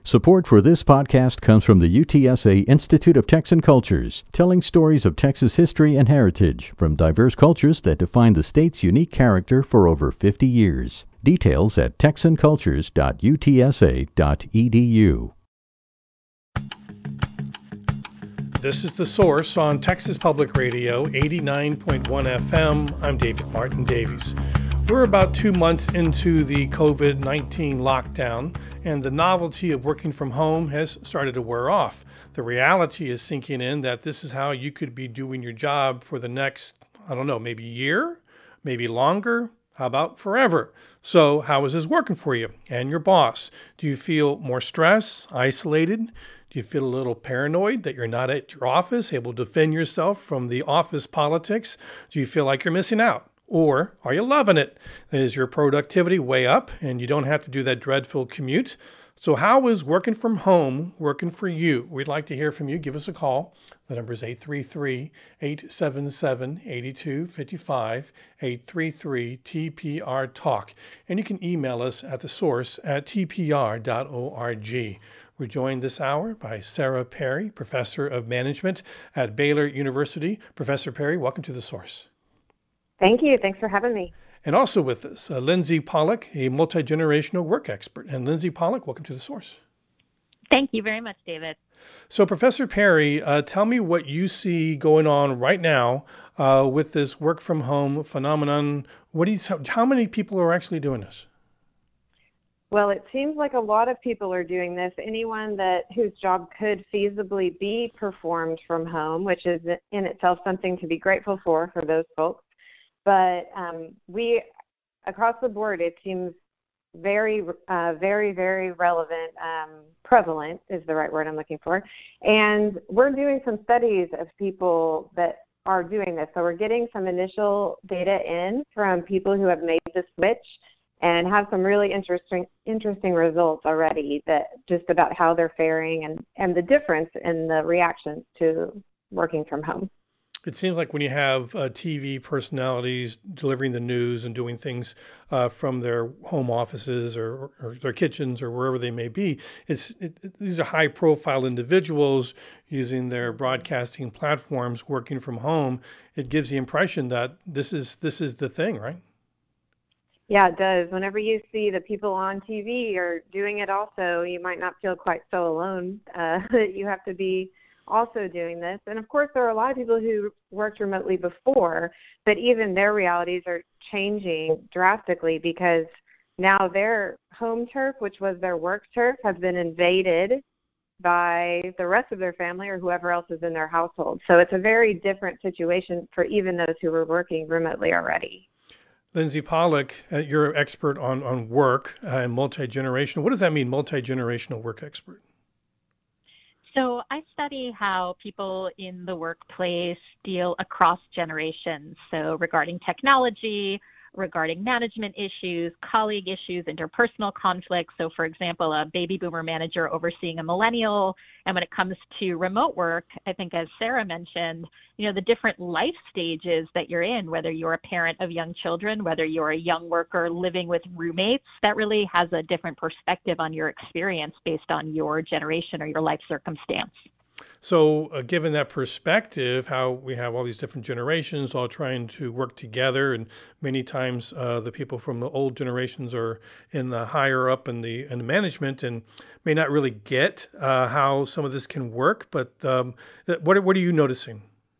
Support for this podcast comes from the UTSA Institute of Texan Cultures, telling stories of Texas history and heritage from diverse cultures that define the state's unique character for over 50 years. Details at texancultures.utsa.edu. This is The Source on Texas Public Radio, 89.1 FM. I'm David Martin Davies. We're about 2 months into the COVID-19 lockdown, and the novelty of working from home has started to wear off. The reality is sinking in that this is how you could be doing your job for the next, maybe year, maybe longer. How about forever? So how is this working for you and your boss? Do you feel more stressed, isolated? Do you feel a little paranoid that you're not at your office, able to defend yourself from the office politics? Do you feel like you're missing out? Or are you loving it? Is your productivity way up and you don't have to do that dreadful commute? So how is working from home working for you? We'd like to hear from you. Give us a call. The number is 833-877-8255, 833-TPR-TALK. And you can email us at thesource@tpr.org. We're joined this hour by Sarah Perry, Professor of Management at Baylor University. Professor Perry, welcome to The Source. Thank you. Thanks for having me. And also with us, Lindsay Pollock, a multi-generational work expert. And Lindsay Pollock, welcome to The Source. Thank you very much, David. So Professor Perry, tell me what you see going on right now with this work from home phenomenon. How many people are actually doing this? Well, it seems like a lot of people are doing this. Anyone whose job could feasibly be performed from home, which is in itself something to be grateful for those folks. But we, across the board, it seems very, very relevant. Prevalent is the right word I'm looking for. And we're doing some studies of people that are doing this. So we're getting some initial data in from people who have made the switch and have some really interesting results already, that just about how they're faring and the difference in the reactions to working from home. It seems like when you have TV personalities delivering the news and doing things from their home offices or their kitchens or wherever they may be, these are high-profile individuals using their broadcasting platforms, working from home. It gives the impression that this is the thing, right? Yeah, it does. Whenever you see the people on TV are doing it also, you might not feel quite so alone. You have to be also doing this. And of course, there are a lot of people who worked remotely before, but even their realities are changing drastically because now their home turf, which was their work turf, has been invaded by the rest of their family or whoever else is in their household. So it's a very different situation for even those who were working remotely already. Lindsay Pollock, you're an expert on work and multi-generational. What does that mean, multi-generational work expert? So I study how people in the workplace deal across generations. So regarding technology, regarding management issues, colleague issues, interpersonal conflicts. So for example, a baby boomer manager overseeing a millennial. And when it comes to remote work, I think as Sarah mentioned, the different life stages that you're in, whether you're a parent of young children, whether you're a young worker living with roommates, that really has a different perspective on your experience based on your generation or your life circumstance. So given that perspective, how we have all these different generations all trying to work together, and many times the people from the old generations are in the higher up in the management and may not really get how some of this can work. But what are you noticing?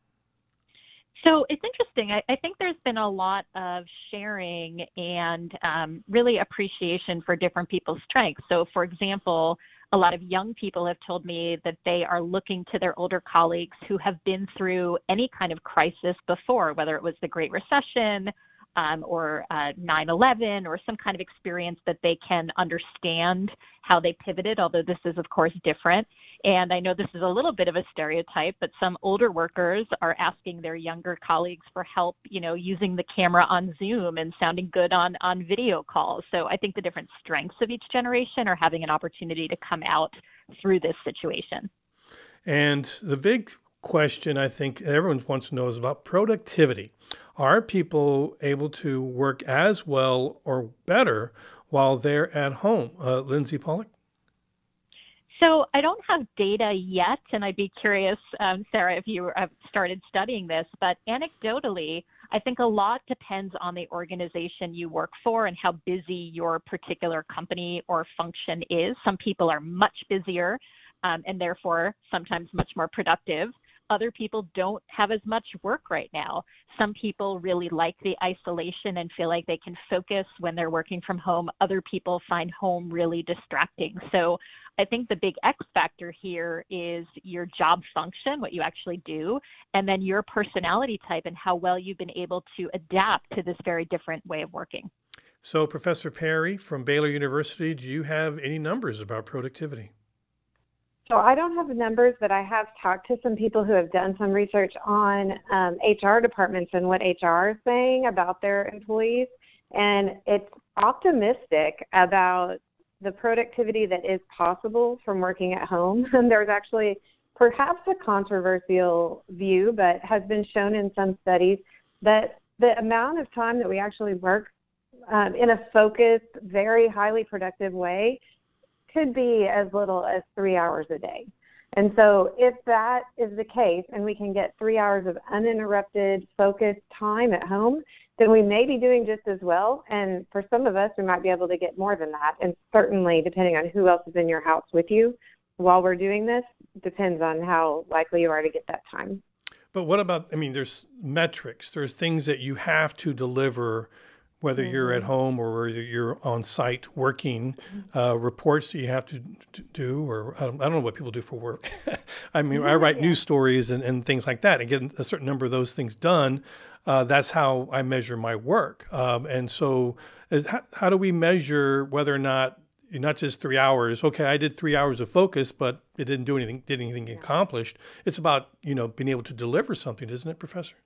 So it's interesting. I think there's been a lot of sharing and really appreciation for different people's strengths. So for example, a lot of young people have told me that they are looking to their older colleagues who have been through any kind of crisis before, whether it was the Great Recession or 9/11 or some kind of experience that they can understand how they pivoted, although this is, of course, different. And I know this is a little bit of a stereotype, but some older workers are asking their younger colleagues for help, using the camera on Zoom and sounding good on video calls. So I think the different strengths of each generation are having an opportunity to come out through this situation. And the big question I think everyone wants to know is about productivity. Are people able to work as well or better while they're at home? Lindsay Pollock? So I don't have data yet, and I'd be curious, Sarah, if you have started studying this, but anecdotally, I think a lot depends on the organization you work for and how busy your particular company or function is. Some people are much busier and therefore sometimes much more productive. Other people don't have as much work right now. Some people really like the isolation and feel like they can focus when they're working from home. Other people find home really distracting. So I think the big X factor here is your job function, what you actually do, and then your personality type and how well you've been able to adapt to this very different way of working. So, Professor Perry from Baylor University, do you have any numbers about productivity? So I don't have the numbers, but I have talked to some people who have done some research on HR departments and what HR is saying about their employees. And it's optimistic about the productivity that is possible from working at home. And there's actually perhaps a controversial view, but has been shown in some studies that the amount of time that we actually work in a focused, very highly productive way could be as little as 3 hours a day. And so if that is the case and we can get 3 hours of uninterrupted, focused time at home, then we may be doing just as well. And for some of us, we might be able to get more than that. And certainly, depending on who else is in your house with you while we're doing this, depends on how likely you are to get that time. But what about, there's metrics, there's things that you have to deliver, whether you're at home or whether you're on site working, reports that you have to do, or I don't know what people do for work. I write news stories and things like that, and get a certain number of those things done. That's how I measure my work. And so how do we measure whether or not just 3 hours, okay, I did 3 hours of focus, but it didn't do anything, did anything accomplished. It's about, being able to deliver something, isn't it, Professor?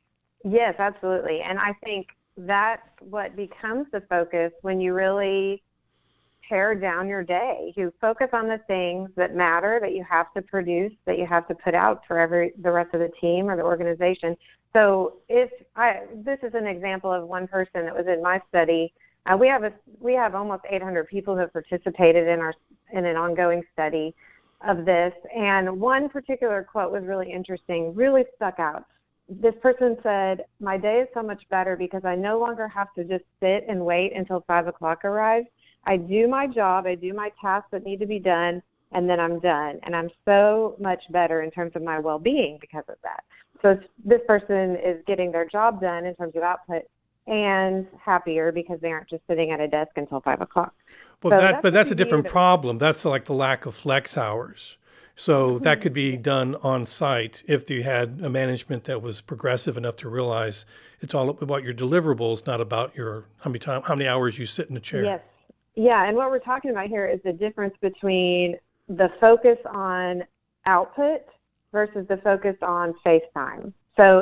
Yes, absolutely. And I think that's what becomes the focus when you really pare down your day. You focus on the things that matter, that you have to produce, that you have to put out for the rest of the team or the organization. So this is an example of one person that was in my study. We have almost 800 people who have participated in an ongoing study of this. And one particular quote was really interesting, really stuck out. This person said, "My day is so much better because I no longer have to just sit and wait until 5 o'clock arrives. I do my job, I do my tasks that need to be done, and then I'm done. And I'm so much better in terms of my well-being because of that." So this person is getting their job done in terms of output and happier because they aren't just sitting at a desk until 5 o'clock. Well, that's a different problem. That's like the lack of flex hours. So that could be done on site if you had a management that was progressive enough to realize it's all about your deliverables, not about how many hours you sit in a chair. Yes. Yeah, and what we're talking about here is the difference between the focus on output versus the focus on face time. So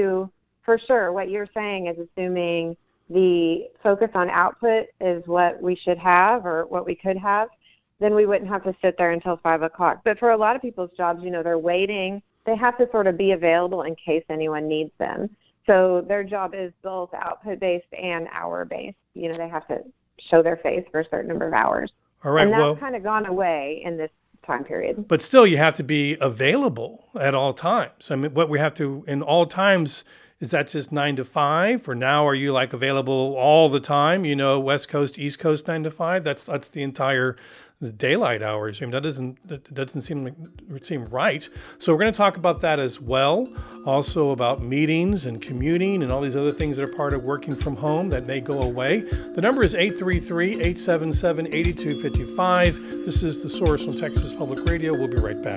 for sure, what you're saying is assuming the focus on output is what we should have or what we could have, then we wouldn't have to sit there until 5 o'clock. But for a lot of people's jobs, they're waiting. They have to sort of be available in case anyone needs them. So their job is both output-based and hour-based. They have to show their face for a certain number of hours. All right. And that's kind of gone away in this time period. But still, you have to be available at all times. What we have to, in all times, is that just 9 to 5? Or now are you available all the time? West Coast, East Coast, 9 to 5? That's the entire daylight hours. That doesn't seem right. So we're going to talk about that as well. Also about meetings and commuting and all these other things that are part of working from home that may go away. The number is 833-877-8255. This is The Source on Texas Public Radio. We'll be right back.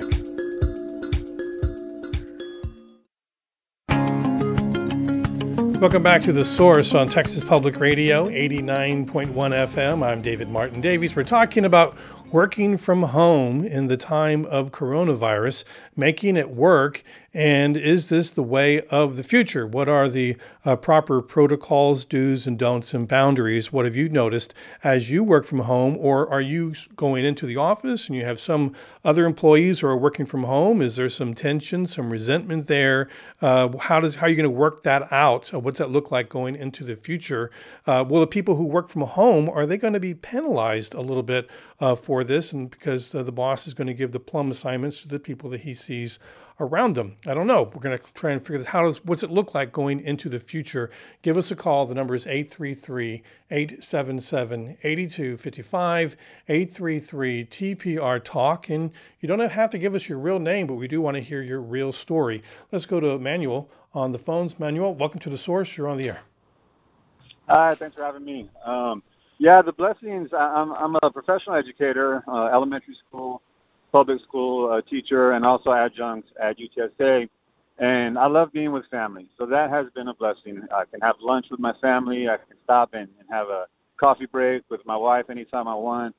Welcome back to The Source on Texas Public Radio, 89.1 FM. I'm David Martin Davies. We're talking about working from home in the time of coronavirus, making it work. And is this the way of the future? What are the proper protocols, do's and don'ts, and boundaries? What have you noticed as you work from home, or are you going into the office and you have some other employees who are working from home? Is there some tension, some resentment there? How are you going to work that out? What's that look like going into the future? Will the people who work from home, are they going to be penalized a little bit for this? And because the boss is going to give the plum assignments to the people that he sees around them. I don't know. We're going to try and figure this. What's it look like going into the future? Give us a call. The number is 833-877-8255, 833-TPR-TALK. And you don't have to give us your real name, but we do want to hear your real story. Let's go to Manuel on the phones. Manuel, welcome to The Source. You're on the air. Hi, thanks for having me. The blessings. I'm a professional educator, elementary school, public school teacher, and also adjunct at UTSA. And I love being with family. So that has been a blessing. I can have lunch with my family. I can stop and have a coffee break with my wife anytime I want.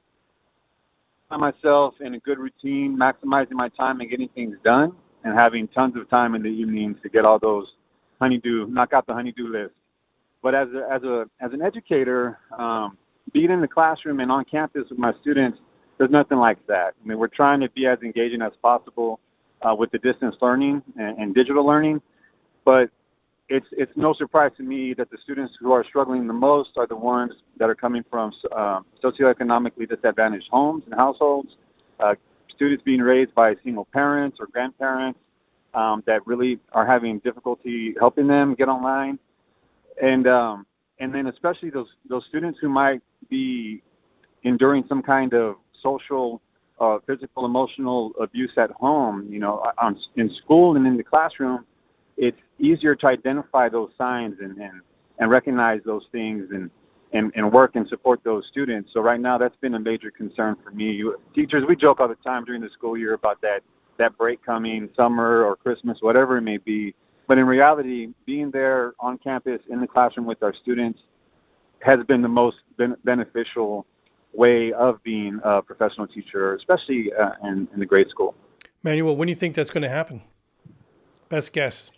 Find myself in a good routine, maximizing my time and getting things done, and having tons of time in the evenings to get all those knock out the honey-do list. But as an educator, being in the classroom and on campus with my students, there's nothing like that. I mean, we're trying to be as engaging as possible with the distance learning and digital learning, but it's no surprise to me that the students who are struggling the most are the ones that are coming from socioeconomically disadvantaged homes and households, students being raised by single parents or grandparents that really are having difficulty helping them get online, and then especially those students who might be enduring some kind of social, physical, emotional abuse at home. In school and in the classroom, it's easier to identify those signs and recognize those things and work and support those students. So right now, that's been a major concern for me. Teachers, we joke all the time during the school year about that break coming, summer or Christmas, whatever it may be. But in reality, being there on campus in the classroom with our students has been the most beneficial way of being a professional teacher, especially in the grade school. Manuel, when do you think that's going to happen? Best guess.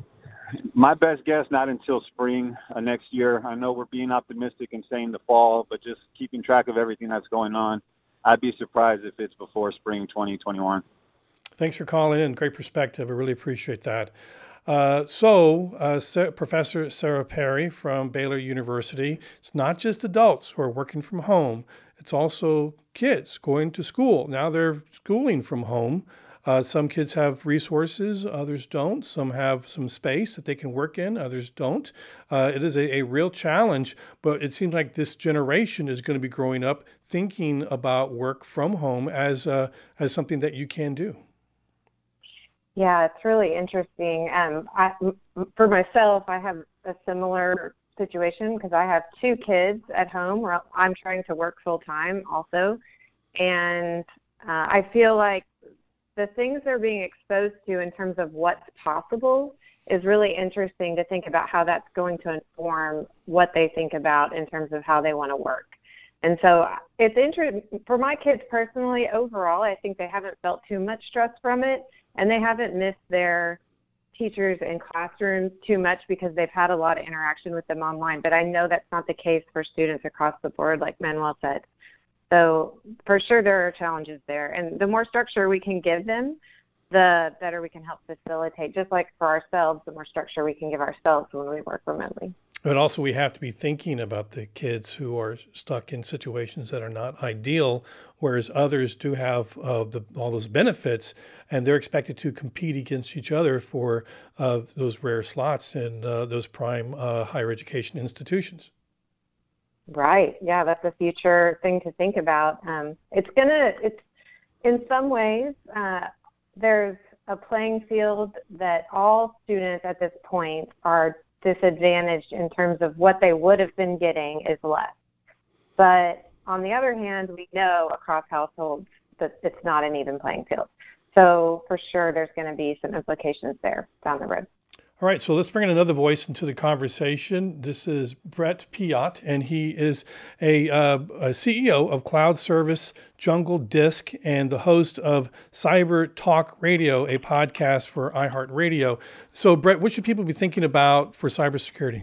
My best guess, not until spring next year. I know we're being optimistic and saying the fall, but just keeping track of everything that's going on, I'd be surprised if it's before spring 2021. Thanks for calling in. Great perspective. I really appreciate that. Professor Sarah Perry from Baylor University, it's not just adults who are working from home. It's also kids going to school. Now they're schooling from home. Some kids have resources, others don't. Some have some space that they can work in, others don't. It is a real challenge, but it seems like this generation is going to be growing up thinking about work from home as something that you can do. Yeah, it's really interesting. For myself, I have a similar situation because I have two kids at home where I'm trying to work full time also. And I feel like the things they're being exposed to in terms of what's possible is really interesting to think about how that's going to inform what they think about in terms of how they want to work. And so it's interesting for my kids personally. Overall, I think they haven't felt too much stress from it, and they haven't missed their teachers in classrooms too much because they've had a lot of interaction with them online. But I know that's not the case for students across the board, like Manuel said. So for sure there are challenges there. And the more structure we can give them, the better we can help facilitate. Just like for ourselves, the more structure we can give ourselves when we work remotely. But also we have to be thinking about the kids who are stuck in situations that are not ideal, whereas others do have all those benefits, and they're expected to compete against each other for those rare slots in those prime higher education institutions. Right. Yeah, that's a future thing to think about. It's in some ways, there's a playing field that all students at this point are disadvantaged in terms of what they would have been getting is less. But on the other hand, we know across households that it's not an even playing field. So for sure, there's going to be some implications there down the road. All right, so let's bring in another voice into the conversation. This is Brett Piot, and he is a CEO of Cloud Service Jungle Disk and the host of Cyber Talk Radio, a podcast for iHeartRadio. So, Brett, what should people be thinking about for cybersecurity?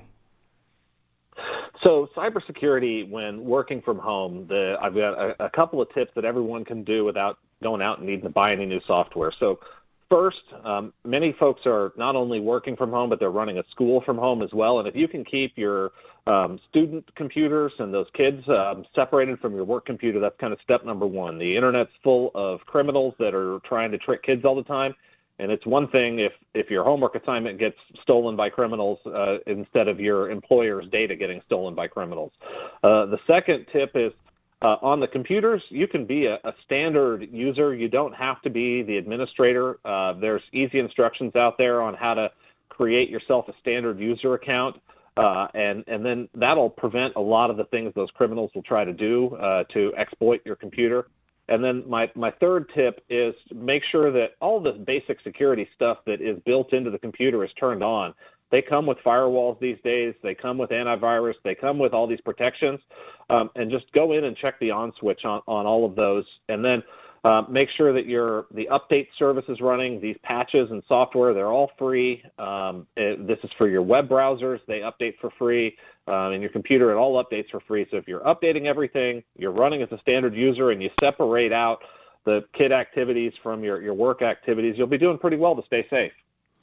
So cybersecurity, when working from home, I've got a couple of tips that everyone can do without going out and needing to buy any new software. So first, many folks are not only working from home, but they're running a school from home as well. And if you can keep your student computers and those kids separated from your work computer, that's kind of step number one. The internet's full of criminals that are trying to trick kids all the time. And it's one thing if your homework assignment gets stolen by criminals instead of your employer's data getting stolen by criminals. The second tip is on the computers, you can be a standard user. You don't have to be the administrator. There's easy instructions out there on how to create yourself a standard user account. And then that'll prevent a lot of the things those criminals will try to do to exploit your computer. And then my third tip is make sure that all the basic security stuff that is built into the computer is turned on. They come with firewalls these days. They come with antivirus. They come with all these protections. And just go in and check the on switch on all of those. And then make sure that the update service is running. These patches and software, they're all free. This is for your web browsers. They update for free. In your computer, it all updates for free. So if you're updating everything, you're running as a standard user, and you separate out the kid activities from your work activities, you'll be doing pretty well to stay safe.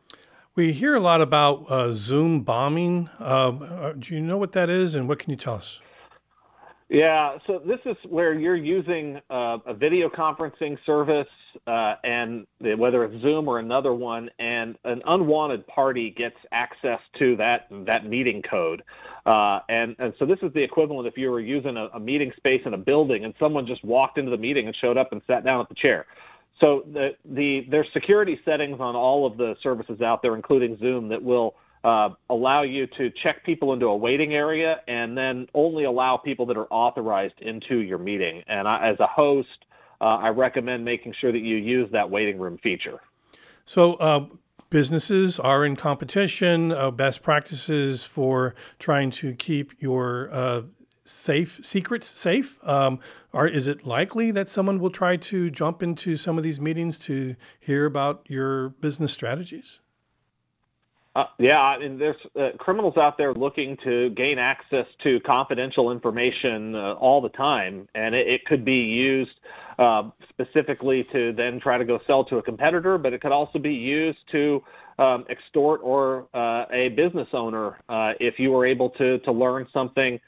We hear a lot about Zoom bombing. Do you know what that is, and what can you tell us? Yeah, so this is where you're using a video conferencing service, and whether it's Zoom or another one, and an unwanted party gets access to that meeting code. And so this is the equivalent if you were using a meeting space in a building and someone just walked into the meeting and showed up and sat down at the chair. So there's security settings on all of the services out there, including Zoom, that will allow you to check people into a waiting area and then only allow people that are authorized into your meeting. And as a host, I recommend making sure that you use that waiting room feature. So businesses are in competition, best practices for trying to keep your secrets safe. Is it likely that someone will try to jump into some of these meetings to hear about your business strategies? Yeah, I mean, there's criminals out there looking to gain access to confidential information all the time, and it could be used specifically to then try to go sell to a competitor, but it could also be used to extort or a business owner if you were able to learn something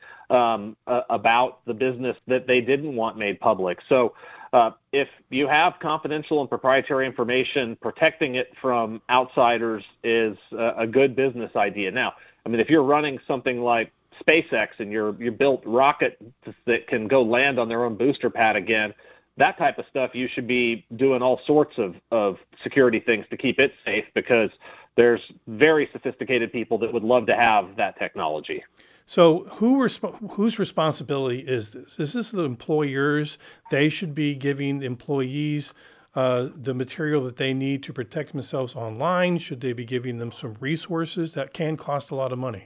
about the business that they didn't want made public. So if you have confidential and proprietary information, protecting it from outsiders is a good business idea. Now, I mean, if you're running something like SpaceX and you built rockets that can go land on their own booster pad again, that type of stuff, you should be doing all sorts of security things to keep it safe, because there's very sophisticated people that would love to have that technology. So whose responsibility is this? Is this the employers? They should be giving the employees the material that they need to protect themselves online? Should they be giving them some resources that can cost a lot of money?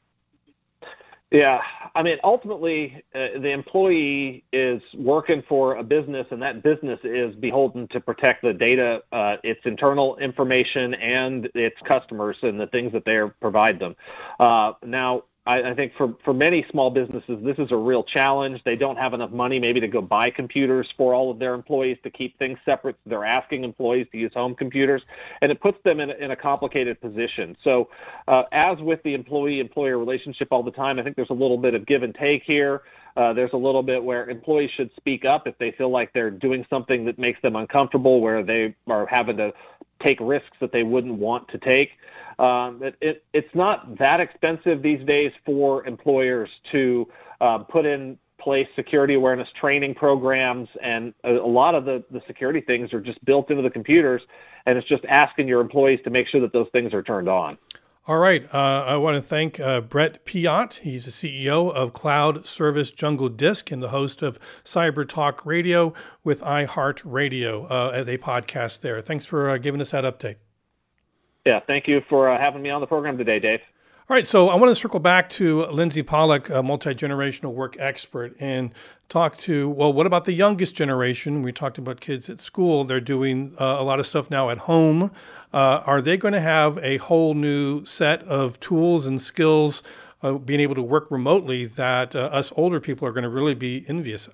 Yeah, I mean, ultimately, the employee is working for a business, and that business is beholden to protect the data, its internal information, and its customers and the things that they provide them. Now, I think for many small businesses, this is a real challenge. They don't have enough money maybe to go buy computers for all of their employees to keep things separate. They're asking employees to use home computers, and it puts them in a complicated position. So as with the employee-employer relationship all the time, I think there's a little bit of give and take here. There's a little bit where employees should speak up if they feel like they're doing something that makes them uncomfortable, where they are having to take risks that they wouldn't want to take. It's not that expensive these days for employers to put in place security awareness training programs, and a lot of the security things are just built into the computers, and it's just asking your employees to make sure that those things are turned on. All right. I want to thank Brett Piot. He's the CEO of Cloud Service Jungle Disk and the host of Cyber Talk Radio with iHeartRadio as a podcast there. Thanks for giving us that update. Yeah, thank you for having me on the program today, Dave. All right, so I want to circle back to Lindsay Pollock, a multi-generational work expert, and talk to, well, what about the youngest generation? We talked about kids at school. They're doing a lot of stuff now at home. Are they going to have a whole new set of tools and skills being able to work remotely that us older people are going to really be envious of?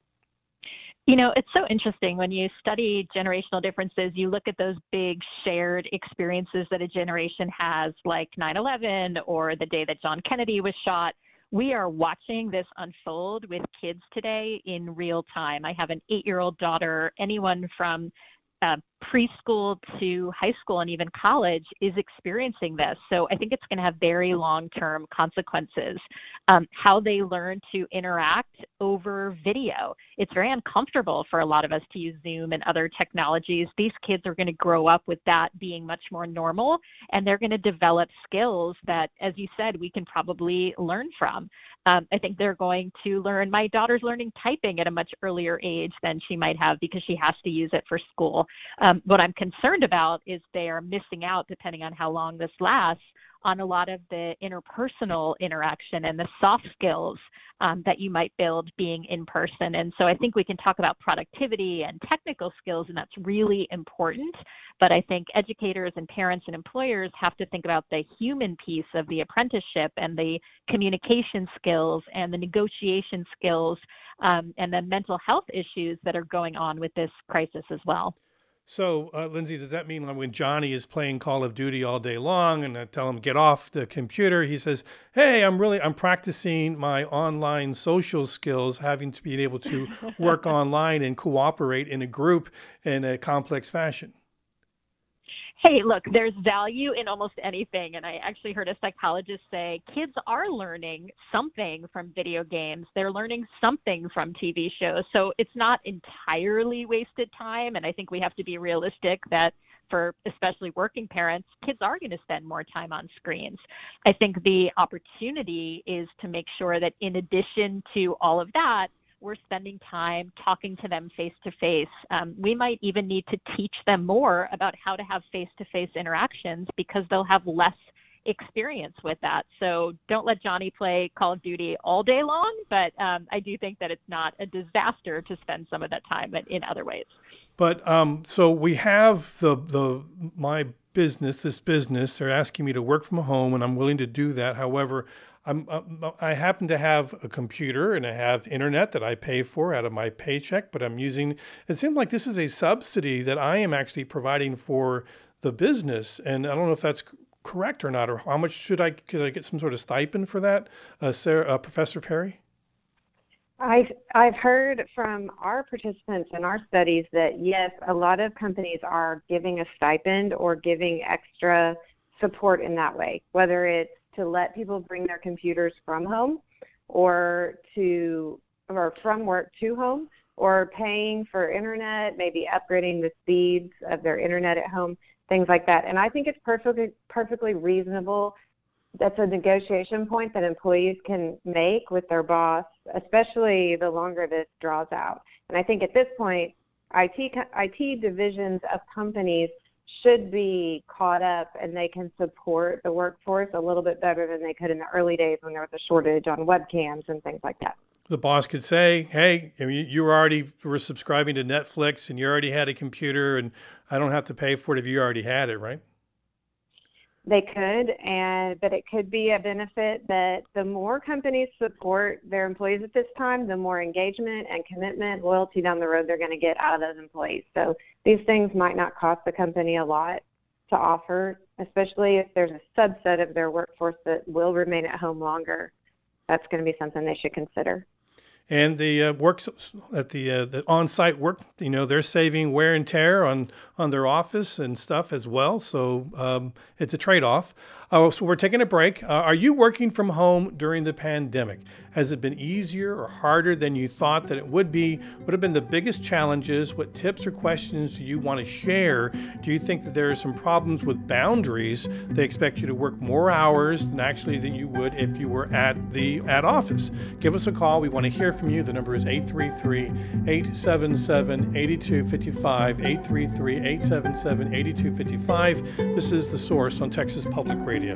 You know, it's so interesting when you study generational differences, you look at those big shared experiences that a generation has, like 9/11 or the day that John Kennedy was shot. We are watching this unfold with kids today in real time. I have an 8-year-old daughter. Anyone from preschool to high school and even college is experiencing this. So I think it's going to have very long-term consequences. How they learn to interact over video. It's very uncomfortable for a lot of us to use Zoom and other technologies. These kids are going to grow up with that being much more normal, and they're going to develop skills that, as you said, we can probably learn from. I think they're going to learn. My daughter's learning typing at a much earlier age than she might have because she has to use it for school. What I'm concerned about is they are missing out, depending on how long this lasts, on a lot of the interpersonal interaction and the soft skills that you might build being in person. And so I think we can talk about productivity and technical skills, and that's really important. But I think educators and parents and employers have to think about the human piece of the apprenticeship and the communication skills and the negotiation skills and the mental health issues that are going on with this crisis as well. So, Lindsay, does that mean when Johnny is playing Call of Duty all day long and I tell him get off the computer, he says, "Hey, I'm practicing my online social skills, having to be able to work online and cooperate in a group in a complex fashion." Hey, look, there's value in almost anything. And I actually heard a psychologist say kids are learning something from video games. They're learning something from TV shows. So it's not entirely wasted time. And I think we have to be realistic that for especially working parents, kids are going to spend more time on screens. I think the opportunity is to make sure that in addition to all of that, we're spending time talking to them face-to-face. We might even need to teach them more about how to have face-to-face interactions because they'll have less experience with that. So don't let Johnny play Call of Duty all day long, but I do think that it's not a disaster to spend some of that time in other ways. But so we have my business, this business, they're asking me to work from home and I'm willing to do that. However, I happen to have a computer and I have internet that I pay for out of my paycheck, but it seems like this is a subsidy that I am actually providing for the business. And I don't know if that's correct or not, or how much could I get some sort of stipend for that, Professor Perry? I've heard from our participants in our studies that yes, a lot of companies are giving a stipend or giving extra support in that way, whether it's to let people bring their computers from home or from work to home, or paying for internet, maybe upgrading the speeds of their internet at home, things like that. And I think it's perfectly reasonable. That's a negotiation point that employees can make with their boss, especially the longer this draws out. And I think at this point, IT divisions of companies should be caught up and they can support the workforce a little bit better than they could in the early days when there was a shortage on webcams and things like that. The boss could say, "Hey, you were subscribing to Netflix and you already had a computer and I don't have to pay for it if you already had it," right? They could, but it could be a benefit that the more companies support their employees at this time, the more engagement and commitment, loyalty down the road they're going to get out of those employees. So these things might not cost the company a lot to offer, especially if there's a subset of their workforce that will remain at home longer. That's going to be something they should consider. And the works at the on-site work, they're saving wear and tear on their office and stuff as well. So it's a trade-off. So we're taking a break. Are you working from home during the pandemic? Has it been easier or harder than you thought that it would be? What have been the biggest challenges? What tips or questions do you want to share? Do you think that there are some problems with boundaries? They expect you to work more hours than actually than you would if you were at office. Give us a call. We want to hear from you. The number is 833-877-8255, 833-877-8255. This is The Source on Texas Public Radio.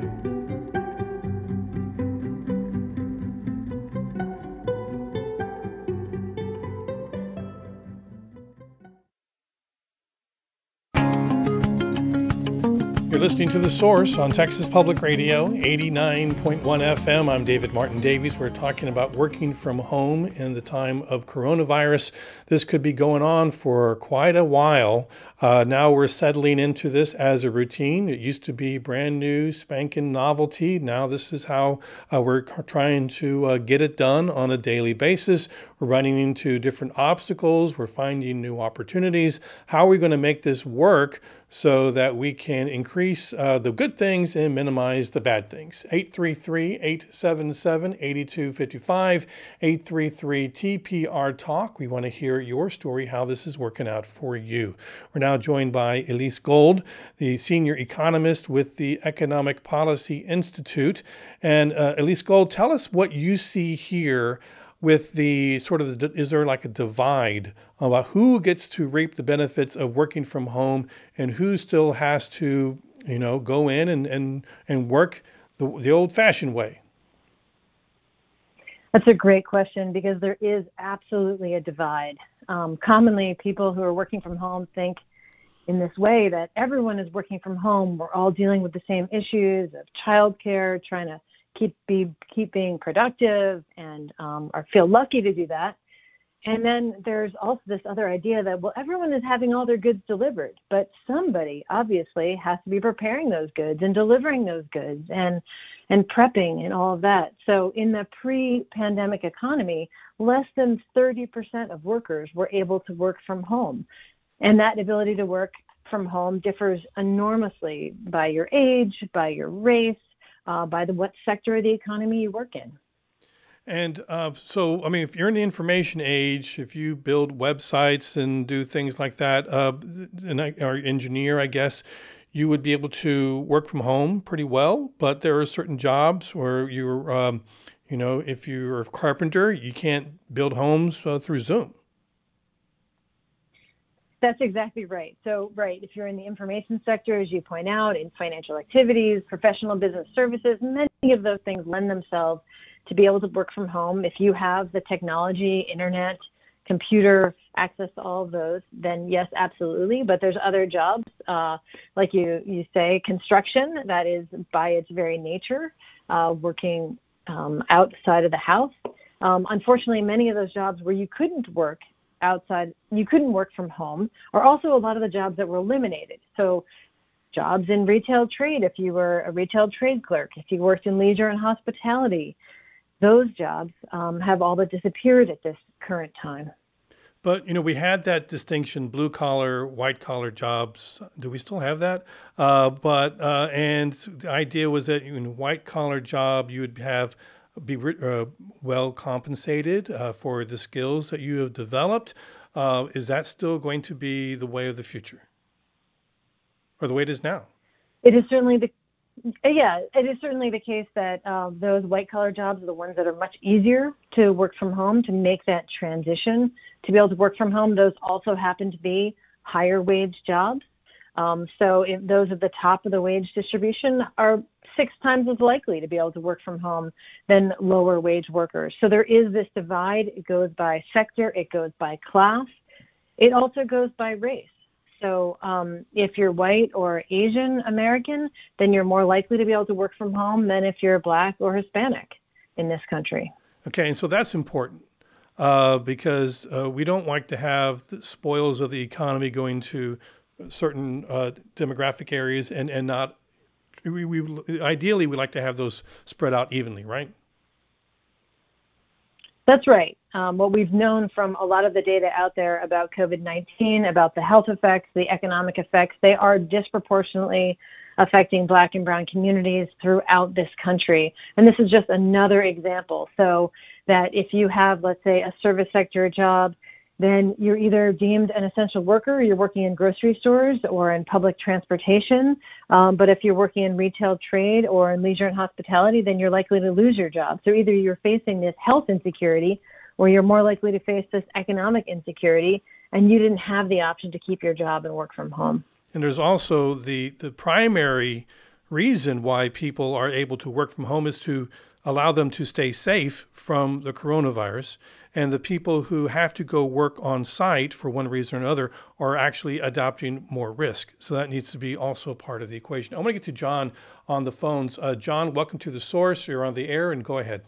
You're listening to The Source on Texas Public Radio, 89.1 FM. I'm David Martin Davies. We're talking about working from home in the time of coronavirus. This could be going on for quite a while. Now we're settling into this as a routine. It used to be brand new, spanking novelty. Now this is how we're trying to get it done on a daily basis. We're running into different obstacles. We're finding new opportunities. How are we going to make this work so that we can increase the good things and minimize the bad things? 833-877-8255, 833-TPR-TALK. We want to hear your story, how this is working out for you. We're now joined by Elise Gold, the senior economist with the Economic Policy Institute. And Elise Gold, tell us what you see here with the is there like a divide about who gets to reap the benefits of working from home and who still has to, go in and work the old-fashioned way? That's a great question because there is absolutely a divide. Commonly, people who are working from home think in this way that everyone is working from home. We're all dealing with the same issues of childcare, trying to keep being productive, and or feel lucky to do that. And then there's also this other idea that, well, everyone is having all their goods delivered, but somebody obviously has to be preparing those goods and delivering those goods and prepping and all of that. So in the pre-pandemic economy, less than 30% of workers were able to work from home. And that ability to work from home differs enormously by your age, by your race, by what sector of the economy you work in. And if you're in the information age, if you build websites and do things like that, or engineer, I guess, you would be able to work from home pretty well. But there are certain jobs where you're, if you're a carpenter, you can't build homes through Zoom. That's exactly right. So, if you're in the information sector, as you point out, in financial activities, professional business services, many of those things lend themselves to be able to work from home. If you have the technology, internet, computer, access to all of those, then yes, absolutely. But there's other jobs, like you say, construction, that is by its very nature, working outside of the house. Unfortunately, many of those jobs where you couldn't work outside, you couldn't work from home, are also a lot of the jobs that were eliminated. So jobs in retail trade, if you were a retail trade clerk, if you worked in leisure and hospitality, those jobs have all but disappeared at this current time. But, we had that distinction, blue collar, white collar jobs. Do we still have that? And the idea was that in a white collar job, you would be well compensated for the skills that you have developed. Is that still going to be the way of the future, or the way it is now? It is certainly the case that those white collar jobs are the ones that are much easier to work from home, to make that transition to be able to work from home. Those also happen to be higher wage jobs. So if those at the top of the wage distribution are 6 times as likely to be able to work from home than lower wage workers. So there is this divide. It goes by sector, it goes by class, it also goes by race. So if you're white or Asian American, then you're more likely to be able to work from home than if you're Black or Hispanic in this country. Okay, and so that's important because we don't like to have the spoils of the economy going to certain demographic areas and not. Ideally, we like to have those spread out evenly, right? That's right. What we've known from a lot of the data out there about COVID-19, about the health effects, the economic effects, they are disproportionately affecting Black and brown communities throughout this country. And this is just another example. So that if you have, let's say, a service sector job, then you're either deemed an essential worker, or you're working in grocery stores or in public transportation. But if you're working in retail trade or in leisure and hospitality, then you're likely to lose your job. So either you're facing this health insecurity, or you're more likely to face this economic insecurity, and you didn't have the option to keep your job and work from home. And there's also the primary reason why people are able to work from home is to allow them to stay safe from the coronavirus. And the people who have to go work on site for one reason or another are actually adopting more risk. So that needs to be also part of the equation. I want to get to John on the phones. John, welcome to The Source. You're on the air, and go ahead.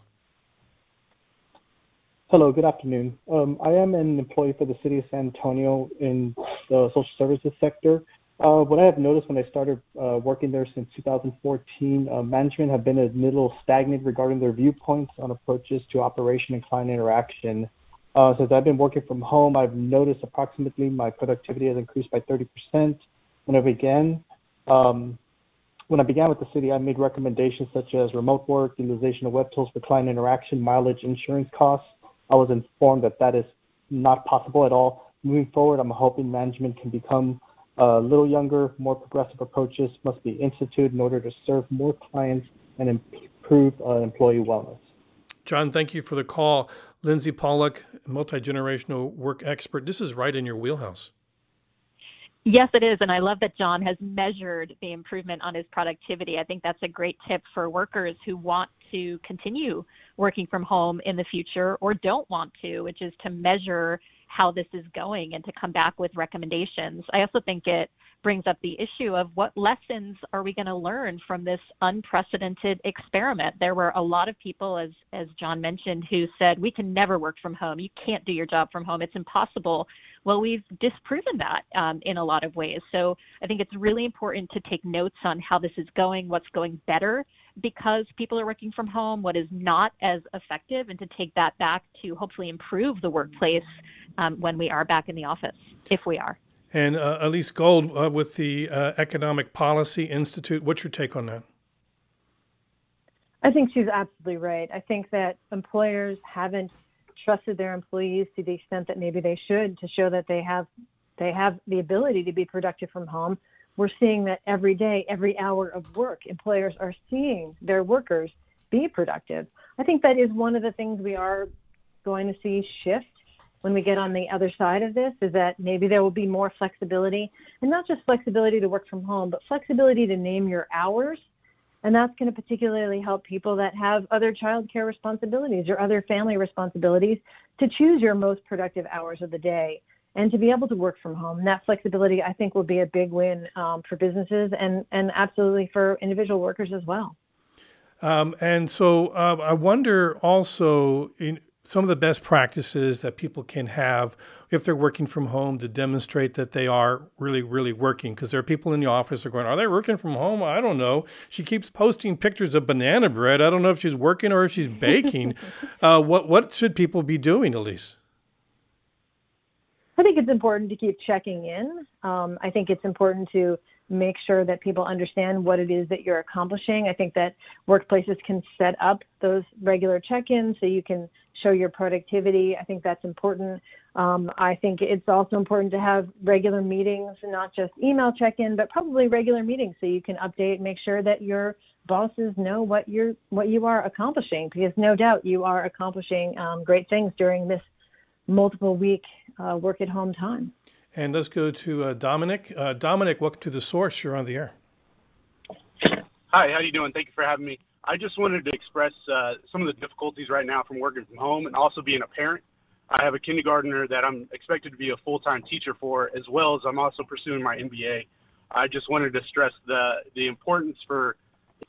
Hello, good afternoon. I am an employee for the city of San Antonio in the social services sector. What I have noticed when I started working there since 2014, management have been a little stagnant regarding their viewpoints on approaches to operation and client interaction. Since I've been working from home, I've noticed approximately my productivity has increased by 30%. When I began with the city, I made recommendations such as remote work, utilization of web tools for client interaction, mileage, insurance costs. I was informed that that is not possible at all. Moving forward, I'm hoping management can become a little younger, more progressive approaches must be instituted in order to serve more clients and improve employee wellness. John, thank you for the call. Lindsay Pollock, multi-generational work expert. This is right in your wheelhouse. Yes, it is. And I love that John has measured the improvement on his productivity. I think that's a great tip for workers who want to continue working from home in the future or don't want to, which is to measure how this is going and to come back with recommendations. I also think it brings up the issue of what lessons are we going to learn from this unprecedented experiment. There were a lot of people, as John mentioned, who said, we can never work from home. You can't do your job from home. It's impossible. Well, we've disproven that in a lot of ways. So I think it's really important to take notes on how this is going, what's going better because people are working from home, what is not as effective, and to take that back to hopefully improve the workplace when we are back in the office, if we are. And Elise Gold with the Economic Policy Institute, what's your take on that? I think she's absolutely right. I think that employers haven't trusted their employees to the extent that maybe they should, to show that they have the ability to be productive from home. We're seeing that every day, every hour of work, employers are seeing their workers be productive. I think that is one of the things we are going to see shift when we get on the other side of this, is that maybe there will be more flexibility, and not just flexibility to work from home, but flexibility to name your hours. And that's going to particularly help people that have other childcare responsibilities or other family responsibilities to choose your most productive hours of the day and to be able to work from home. And that flexibility, I think, will be a big win for businesses and absolutely for individual workers as well. And so I wonder also some of the best practices that people can have if they're working from home to demonstrate that they are really, really working. Because there are people in the office that are going, are they working from home? I don't know. She keeps posting pictures of banana bread. I don't know if she's working or if she's baking. What should people be doing, Elise? I think it's important to keep checking in. I think it's important to make sure that people understand what it is that you're accomplishing. I think that workplaces can set up those regular check-ins so you can show your productivity. I think that's important. I think it's also important to have regular meetings, not just email check-in, but probably regular meetings so you can update, make sure that your bosses know what you are accomplishing, because no doubt you are accomplishing great things during this multiple week work at home time. And let's go to Dominic. Dominic, welcome to The Source. You're on the air. Hi, how you doing? Thank you for having me. I just wanted to express some of the difficulties right now from working from home and also being a parent. I have a kindergartner that I'm expected to be a full-time teacher for, as well as I'm also pursuing my MBA. I just wanted to stress the importance for...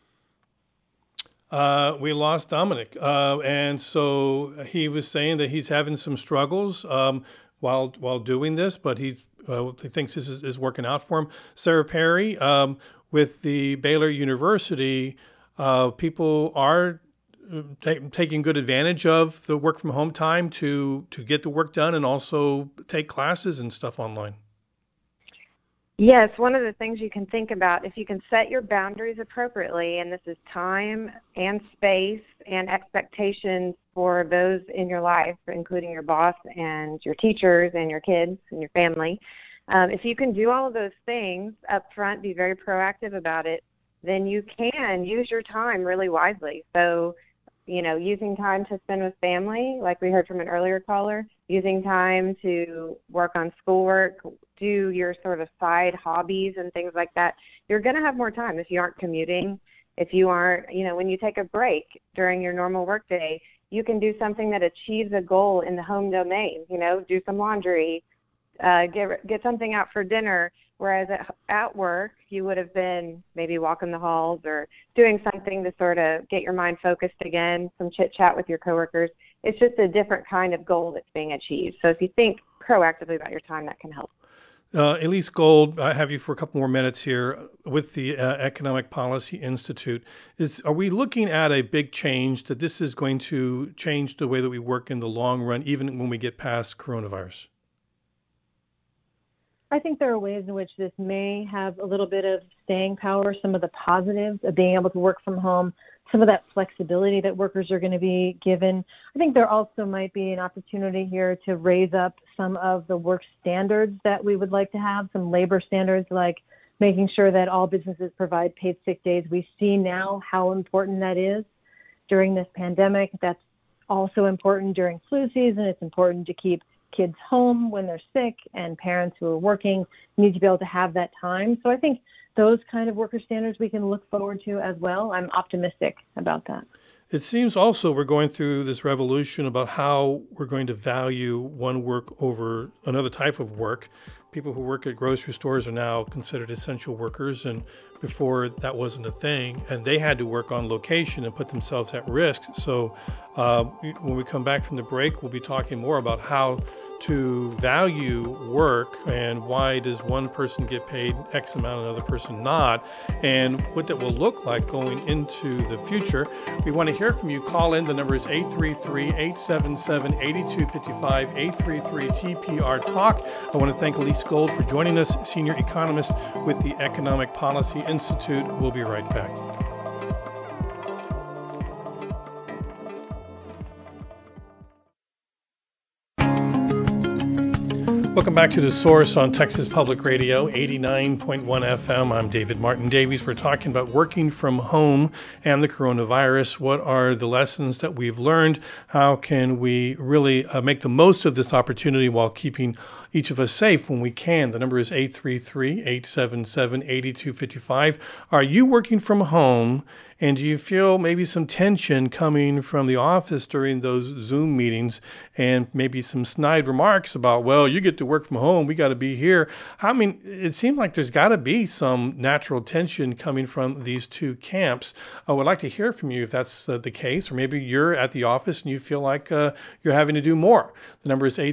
We lost Dominic. And so he was saying that he's having some struggles while doing this, but he thinks this is working out for him. Sarah Perry, with the Baylor University, people are taking good advantage of the work from home time to get the work done and also take classes and stuff online. Yes, one of the things you can think about, if you can set your boundaries appropriately, and this is time and space and expectations for those in your life, including your boss and your teachers and your kids and your family. If you can do all of those things up front, be very proactive about it, then you can use your time really wisely. So, using time to spend with family, like we heard from an earlier caller, using time to work on schoolwork, do your sort of side hobbies and things like that, you're going to have more time if you aren't commuting. If you aren't, when you take a break during your normal workday, you can do something that achieves a goal in the home domain, do some laundry, get something out for dinner, whereas at work you would have been maybe walking the halls or doing something to sort of get your mind focused again, some chit-chat with your coworkers. It's just a different kind of goal that's being achieved. So if you think proactively about your time, that can help. Elise Gold, I have you for a couple more minutes here with the Economic Policy Institute. Are we looking at a big change, that this is going to change the way that we work in the long run, even when we get past coronavirus? I think there are ways in which this may have a little bit of staying power, some of the positives of being able to work from home, some of that flexibility that workers are going to be given. I think there also might be an opportunity here to raise up some of the work standards that we would like to have, some labor standards, like making sure that all businesses provide paid sick days. We see now how important that is during this pandemic. That's also important during flu season. It's important to keep kids home when they're sick, and parents who are working need to be able to have that time. So I think those kind of worker standards we can look forward to as well. I'm optimistic about that. It seems also we're going through this revolution about how we're going to value one work over another type of work. People who work at grocery stores are now considered essential workers, and before that wasn't a thing, and they had to work on location and put themselves at risk. So when we come back from the break, we'll be talking more about how to value work and why does one person get paid X amount, another person not, and what that will look like going into the future. We want to hear from you. Call in. The number is 833-877-8255, 833-TPR-TALK. I want to thank Elise Gold for joining us, senior economist with the Economic Policy Institute. We'll be right back. Welcome back to The Source on Texas Public Radio, 89.1 FM. I'm David Martin Davies. We're talking about working from home and the coronavirus. What are the lessons that we've learned? How can we really make the most of this opportunity while keeping each of us safe when we can? The number is 833-877-8255. Are you working from home? And do you feel maybe some tension coming from the office during those Zoom meetings, and maybe some snide remarks about, well, you get to work from home, we got to be here? I mean, it seems like there's got to be some natural tension coming from these two camps. I would like to hear from you if that's the case, or maybe you're at the office and you feel like you're having to do more. The number is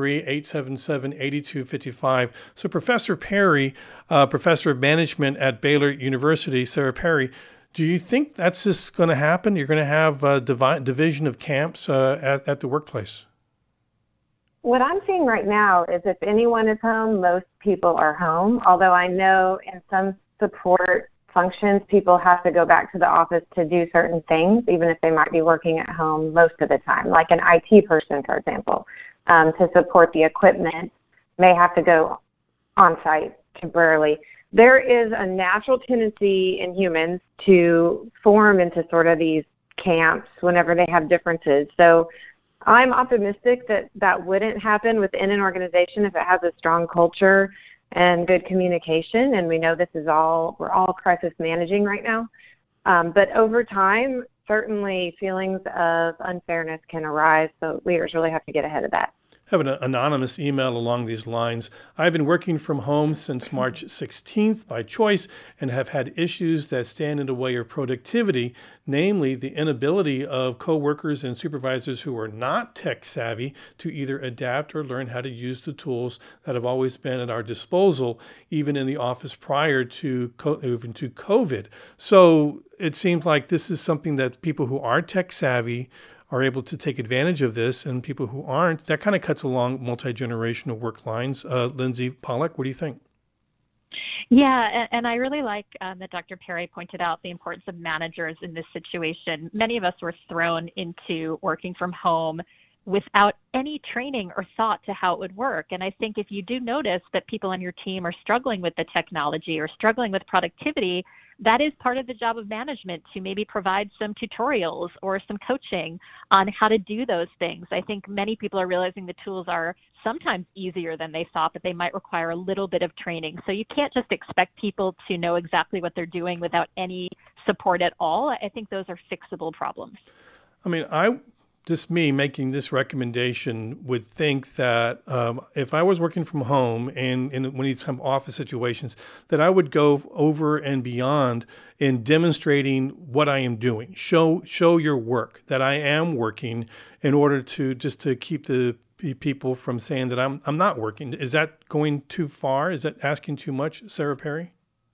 833-877-8255. So Professor Perry, Professor of Management at Baylor University, Sarah Perry, do you think that's just going to happen? You're going to have a division of camps at the workplace? What I'm seeing right now is if anyone is home, most people are home, although I know in some support functions, people have to go back to the office to do certain things, even if they might be working at home most of the time, like an IT person, for example, to support the equipment, may have to go on site temporarily. There is a natural tendency in humans to form into sort of these camps whenever they have differences. So I'm optimistic that that wouldn't happen within an organization if it has a strong culture and good communication. And we know we're all crisis managing right now. But over time, certainly feelings of unfairness can arise. So leaders really have to get ahead of that. I have an anonymous email along these lines. I've been working from home since March 16th by choice and have had issues that stand in the way of productivity, namely the inability of coworkers and supervisors who are not tech savvy to either adapt or learn how to use the tools that have always been at our disposal, even in the office prior to COVID. So it seems like this is something that people who are tech savvy are able to take advantage of this, and people who aren't, that kind of cuts along multi-generational work lines. Lindsay Pollack, what do you think? Yeah, and I really like that Dr. Perry pointed out the importance of managers in this situation. Many of us were thrown into working from home without any training or thought to how it would work. And I think if you do notice that people on your team are struggling with the technology or struggling with productivity, that is part of the job of management to maybe provide some tutorials or some coaching on how to do those things. I think many people are realizing the tools are sometimes easier than they thought, but they might require a little bit of training. So you can't just expect people to know exactly what they're doing without any support at all. I think those are fixable problems. I mean, just me making this recommendation would think that if I was working from home and in one of these office situations, that I would go over and beyond in demonstrating what I am doing. Show your work, that I am working, in order to keep the people from saying that I'm not working. Is that going too far? Is that asking too much, Sarah Perry?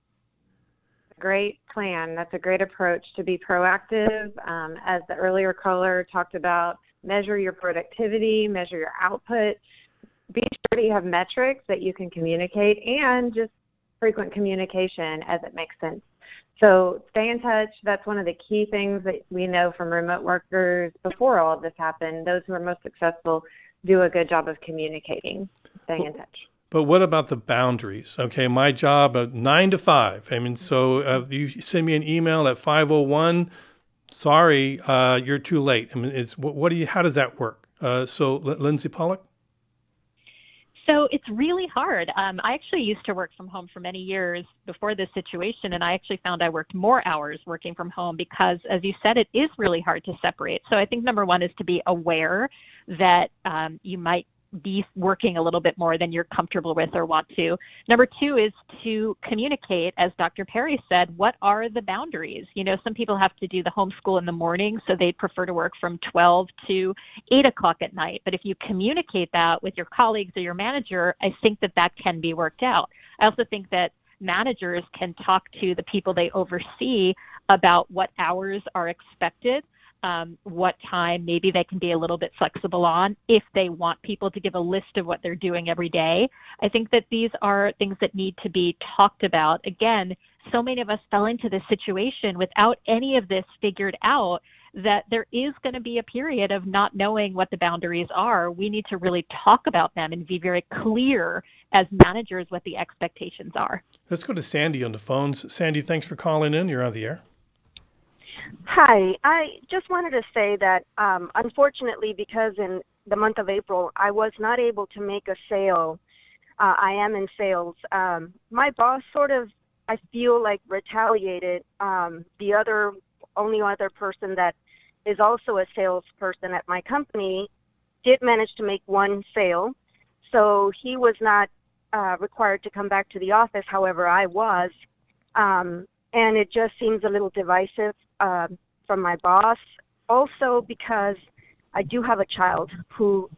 Great plan. That's a great approach to be proactive. As the earlier caller talked about, measure your productivity, measure your output. Be sure that you have metrics that you can communicate, and just frequent communication as it makes sense. So stay in touch. That's one of the key things that we know from remote workers before all of this happened. Those who are most successful do a good job of communicating, staying in touch. But what about the boundaries? Okay, my job 9 to 5. I mean, so you send me an email at 5:01. Sorry, you're too late. I mean, how does that work? So Lindsay Pollock? So it's really hard. I actually used to work from home for many years before this situation, and I actually found I worked more hours working from home because, as you said, it is really hard to separate. So I think number one is to be aware that you might be working a little bit more than you're comfortable with or want to. Number two is to communicate, as Dr. Perry said, what are the boundaries? You know, some people have to do the homeschool in the morning, so they'd prefer to work from 12 to 8 o'clock at night. But if you communicate that with your colleagues or your manager, I think that can be worked out. I also think that managers can talk to the people they oversee about what hours are expected, what time maybe they can be a little bit flexible on if they want people to give a list of what they're doing every day. I think that these are things that need to be talked about. Again, so many of us fell into this situation without any of this figured out, that there is going to be a period of not knowing what the boundaries are. We need to really talk about them and be very clear as managers what the expectations are. Let's go to Sandy on the phones. Sandy, thanks for calling in. You're on the air. Hi, I just wanted to say that unfortunately, because in the month of April, I was not able to make a sale. I am in sales. My boss sort of, I feel like, retaliated. The only other person that is also a salesperson at my company did manage to make one sale. So he was not required to come back to the office. However, I was. And it just seems a little divisive from my boss. Also because I do have a child who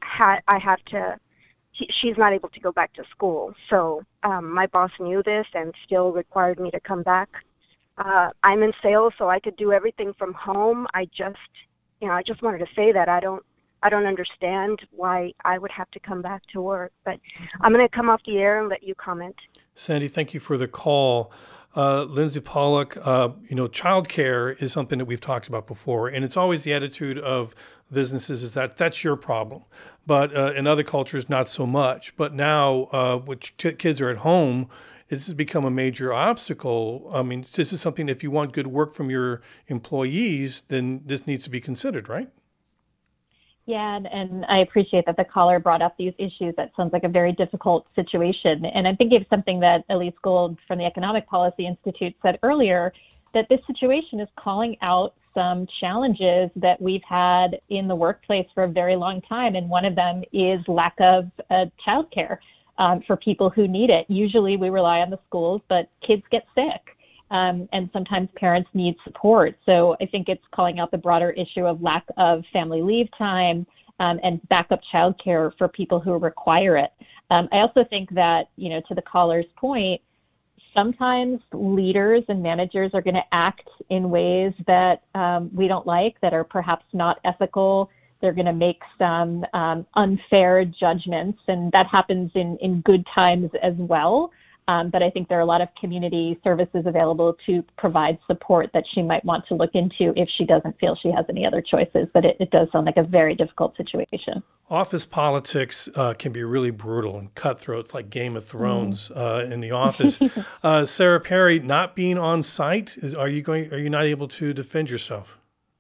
she's not able to go back to school. So my boss knew this and still required me to come back. I'm in sales, so I could do everything from home. I just wanted to say that I don't understand why I would have to come back to work. But I'm going to come off the air and let you comment. Sandy, thank you for the call. Lindsay Pollock, childcare is something that we've talked about before, and it's always the attitude of businesses is that that's your problem. But in other cultures, not so much. But now, which kids are at home, this has become a major obstacle. I mean, this is something, if you want good work from your employees, then this needs to be considered, right? Yeah, and I appreciate that the caller brought up these issues. That sounds like a very difficult situation. And I'm thinking of something that Elise Gould from the Economic Policy Institute said earlier, that this situation is calling out some challenges that we've had in the workplace for a very long time. And one of them is lack of childcare for people who need it. Usually we rely on the schools, but kids get sick. And sometimes parents need support. So I think it's calling out the broader issue of lack of family leave time and backup childcare for people who require it. I also think that, to the caller's point, sometimes leaders and managers are going to act in ways that we don't like, that are perhaps not ethical. They're going to make some unfair judgments, and that happens in good times as well. But I think there are a lot of community services available to provide support that she might want to look into if she doesn't feel she has any other choices. But it does sound like a very difficult situation. Office politics can be really brutal and cutthroat. It's like Game of Thrones in the office. Sarah Perry, not being on site, are you not able to defend yourself?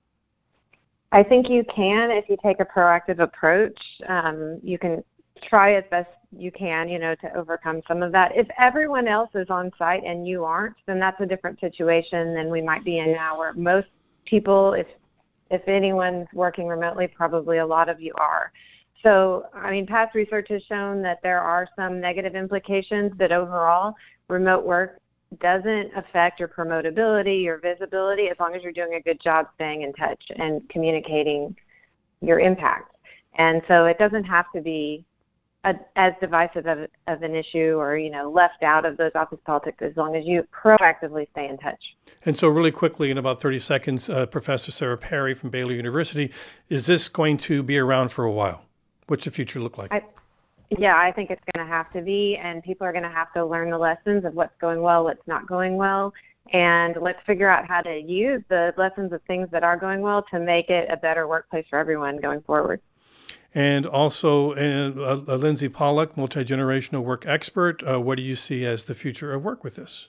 I think you can if you take a proactive approach. You can try as best you can, to overcome some of that. If everyone else is on site and you aren't, then that's a different situation than we might be in now, where most people, if anyone's working remotely, probably a lot of you are. So, past research has shown that there are some negative implications, but overall, remote work doesn't affect your promotability, your visibility, as long as you're doing a good job staying in touch and communicating your impact. And so it doesn't have to be as divisive of an issue or, left out of those office politics, as long as you proactively stay in touch. And so really quickly, in about 30 seconds, Professor Sarah Perry from Baylor University, is this going to be around for a while? What's the future look like? I think it's going to have to be, and people are going to have to learn the lessons of what's going well, what's not going well, and let's figure out how to use the lessons of things that are going well to make it a better workplace for everyone going forward. And also, Lindsay Pollock, multi-generational work expert, what do you see as the future of work with this?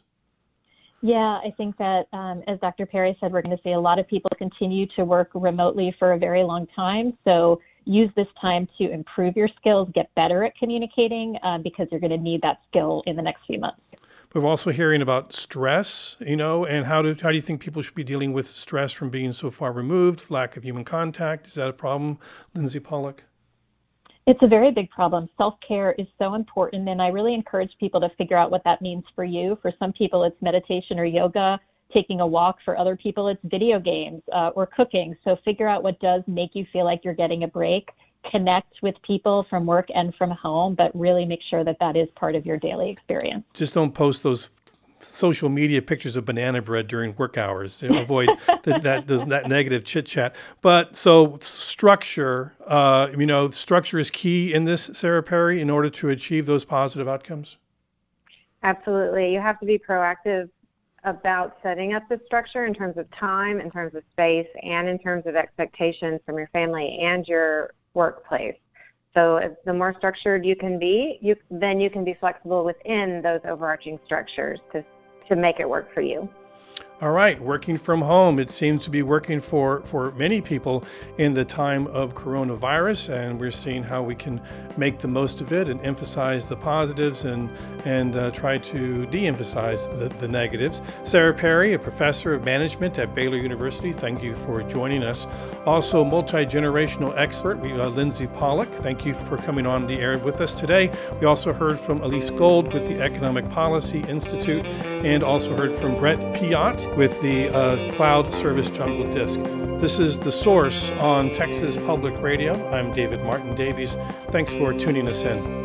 Yeah, I think that, as Dr. Perry said, we're going to see a lot of people continue to work remotely for a very long time. So use this time to improve your skills, get better at communicating, because you're going to need that skill in the next few months. We're also hearing about stress, and how do you think people should be dealing with stress from being so far removed, lack of human contact? Is that a problem, Lindsay Pollock? It's a very big problem. Self-care is so important, and I really encourage people to figure out what that means for you. For some people, it's meditation or yoga, taking a walk. For other people, it's video games or cooking. So figure out what does make you feel like you're getting a break. Connect with people from work and from home, but really make sure that that is part of your daily experience. Just don't post those social media pictures of banana bread during work hours to avoid that negative chit chat. But so structure, structure is key in this, Sarah Perry, in order to achieve those positive outcomes. Absolutely. You have to be proactive about setting up the structure in terms of time, in terms of space, and in terms of expectations from your family and your workplace. So the more structured you can be, then you can be flexible within those overarching structures to make it work for you. All right, working from home. It seems to be working for many people in the time of coronavirus, and we're seeing how we can make the most of it and emphasize the positives and try to de-emphasize the negatives. Sarah Perry, a professor of management at Baylor University, thank you for joining us. Also, multi-generational expert, Lindsay Pollock, thank you for coming on the air with us today. We also heard from Elise Gold with the Economic Policy Institute, and also heard from Brent Piot with the Cloud Service Jungle Disk. This is The Source on Texas Public Radio. I'm David Martin Davies. Thanks for tuning us in.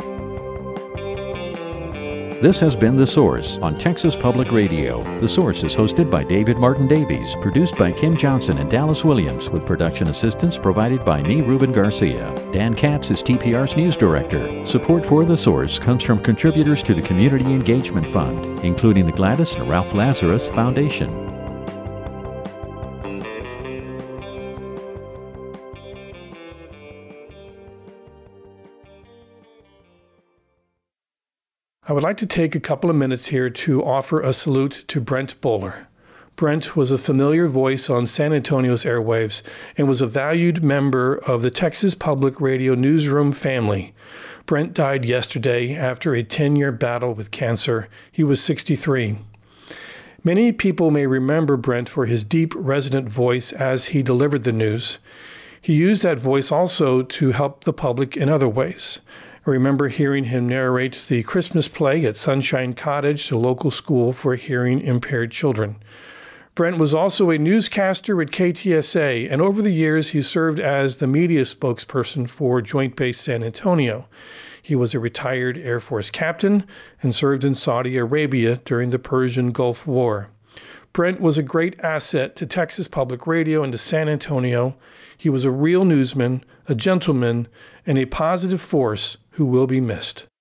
This has been The Source on Texas Public Radio. The Source is hosted by David Martin Davies, produced by Kim Johnson and Dallas Williams, with production assistance provided by me, Ruben Garcia. Dan Katz is TPR's news director. Support for The Source comes from contributors to the Community Engagement Fund, including the Gladys and Ralph Lazarus Foundation. I would like to take a couple of minutes here to offer a salute to Brent Bowler. Brent was a familiar voice on San Antonio's airwaves and was a valued member of the Texas Public Radio newsroom family. Brent died yesterday after a 10-year battle with cancer. He was 63. Many people may remember Brent for his deep, resonant voice as he delivered the news. He used that voice also to help the public in other ways. I remember hearing him narrate the Christmas play at Sunshine Cottage, a local school for hearing-impaired children. Brent was also a newscaster at KTSA, and over the years he served as the media spokesperson for Joint Base San Antonio. He was a retired Air Force captain and served in Saudi Arabia during the Persian Gulf War. Brent was a great asset to Texas Public Radio and to San Antonio. He was a real newsman, a gentleman, and a positive force who will be missed.